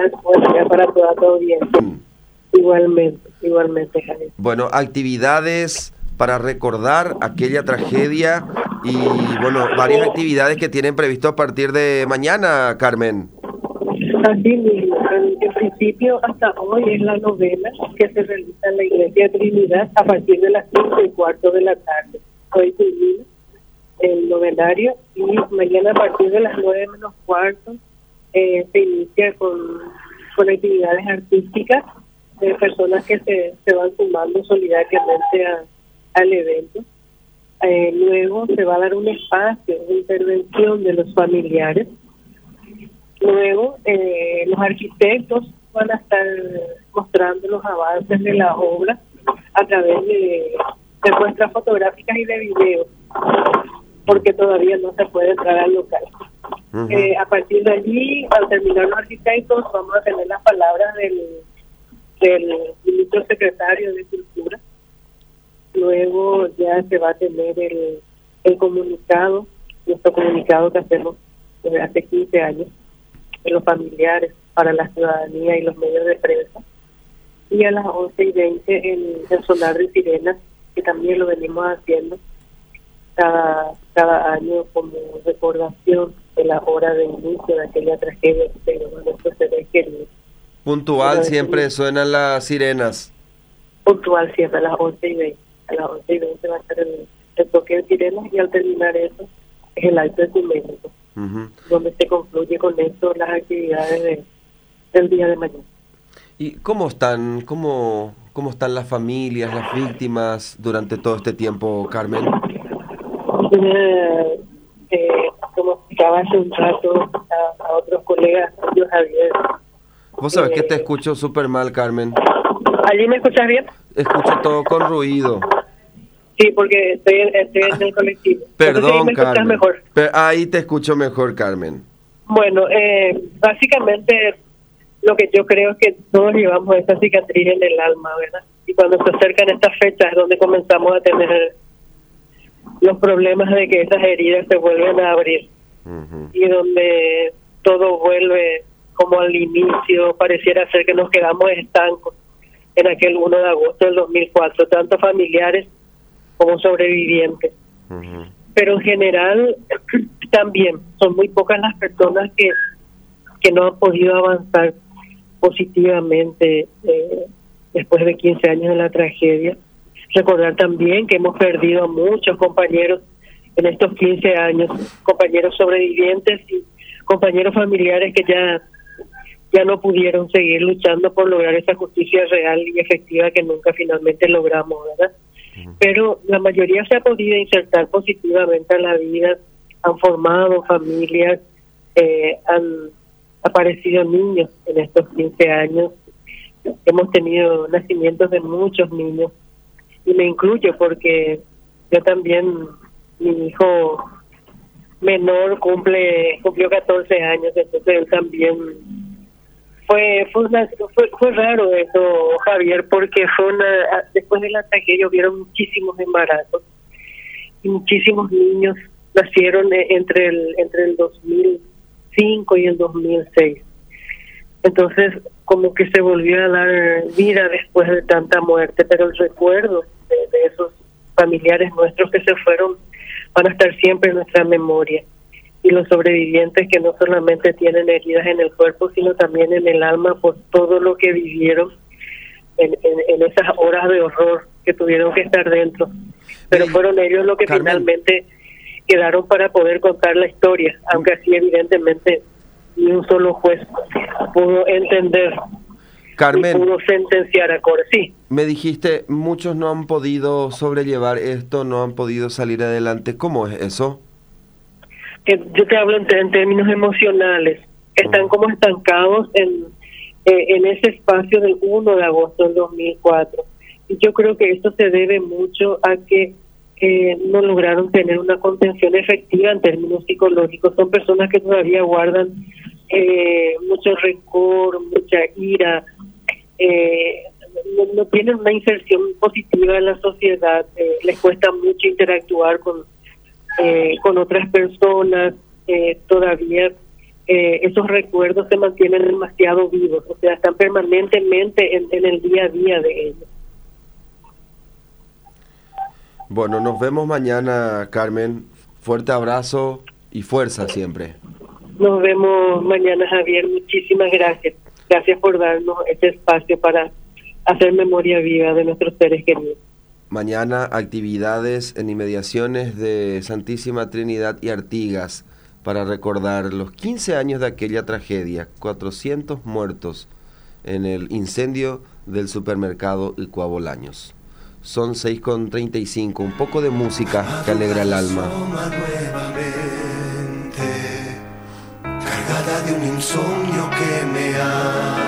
buen día para toda tu audiencia. Igualmente, Javier. Bueno, actividades para recordar aquella tragedia y, bueno, varias actividades que tienen previsto a partir de mañana, Carmen. Así mismo, en principio hasta hoy es la novena que se realiza en la Iglesia de Trinidad a partir de las 5:15 de la tarde. Hoy culmina el novenario y mañana a partir de las 9:15 se inicia con actividades artísticas de personas que se van sumando solidariamente al evento. Luego se va a dar un espacio de intervención de los familiares. Luego los arquitectos van a estar mostrando los avances de la obra a través de muestras fotográficas y de videos, porque todavía no se puede entrar al local. A partir de allí, al terminar los arquitectos, vamos a tener las palabras del ministro secretario de Cultura. Luego ya se va a tener el comunicado, nuestro comunicado que hacemos desde hace 15 años, de los familiares para la ciudadanía y los medios de prensa. Y a las 11:20 el sonar de sirenas, que también lo venimos haciendo cada año como recordación de la hora de inicio de aquella tragedia que se dio a nuestros seres queridos. Puntual siempre suenan las sirenas. Puntual siempre a las 11:20. A las 11:20 va a ser el toque de sirenas y al terminar eso es el acto ecuménico, donde se concluye con esto las actividades del día de mañana. ¿Y cómo están las familias, las víctimas durante todo este tiempo, Carmen? Como explicaba hace un rato a otros colegas, yo, Javier. Vos sabés que te escucho súper mal, Carmen. ¿Allí me escuchas bien? Escucho todo con ruido. Sí, porque estoy en el colectivo. Perdón, ¿Me escuchas Carmen. mejor? Ahí te escucho mejor, Carmen. Bueno, básicamente lo que yo creo es que todos llevamos esta cicatriz en el alma, ¿verdad? Y cuando se acercan estas fechas es donde comenzamos a tener los problemas de que esas heridas se vuelven a abrir. Y donde todo vuelve como al inicio, pareciera ser que nos quedamos estancos en aquel 1 de agosto del 2004, tanto familiares como sobrevivientes. Pero en general también son muy pocas las personas que no han podido avanzar positivamente después de 15 años de la tragedia. Recordar también que hemos perdido a muchos compañeros en estos 15 años, compañeros sobrevivientes y compañeros familiares que ya no pudieron seguir luchando por lograr esa justicia real y efectiva que nunca finalmente logramos, ¿verdad? Pero la mayoría se ha podido insertar positivamente en la vida, han formado familias, han aparecido niños en estos 15 años, hemos tenido nacimientos de muchos niños, y me incluyo porque yo también, mi hijo menor cumplió 14 años, entonces él también fue raro eso, Javier, porque después de la tragedia hubieron muchísimos embarazos y muchísimos niños nacieron entre el 2005 y el 2006. Entonces, como que se volvió a dar vida después de tanta muerte, pero el recuerdo de esos familiares nuestros que se fueron van a estar siempre en nuestra memoria. Y los sobrevivientes que no solamente tienen heridas en el cuerpo, sino también en el alma por todo lo que vivieron en esas horas de horror que tuvieron que estar dentro. Pero fueron ellos los que Carmen, finalmente quedaron para poder contar la historia, aunque así evidentemente ni un solo juez pudo entender, Carmen, y pudo sentenciar a Cora. Sí. Me dijiste, muchos no han podido sobrellevar esto, no han podido salir adelante. ¿Cómo es eso? Yo te hablo en términos emocionales. Están como estancados en ese espacio del 1 de agosto del 2004. Y yo creo que esto se debe mucho a que no lograron tener una contención efectiva en términos psicológicos. Son personas que todavía guardan mucho rencor, mucha ira, no tienen una inserción positiva en la sociedad, les cuesta mucho interactuar con otras personas, todavía esos recuerdos se mantienen demasiado vivos, o sea, están permanentemente en el día a día de ellos. Bueno, nos vemos mañana, Carmen. Fuerte abrazo y fuerza siempre. Nos vemos mañana, Javier. Muchísimas gracias. Gracias por darnos este espacio para hacer memoria viva de nuestros seres queridos. Mañana actividades en inmediaciones de Santísima Trinidad y Artigas para recordar los 15 años de aquella tragedia, 400 muertos en el incendio del supermercado Ilcuá Bolaños. Son 6:35, un poco de música que alegra el alma. Cargada de un insomnio que me ha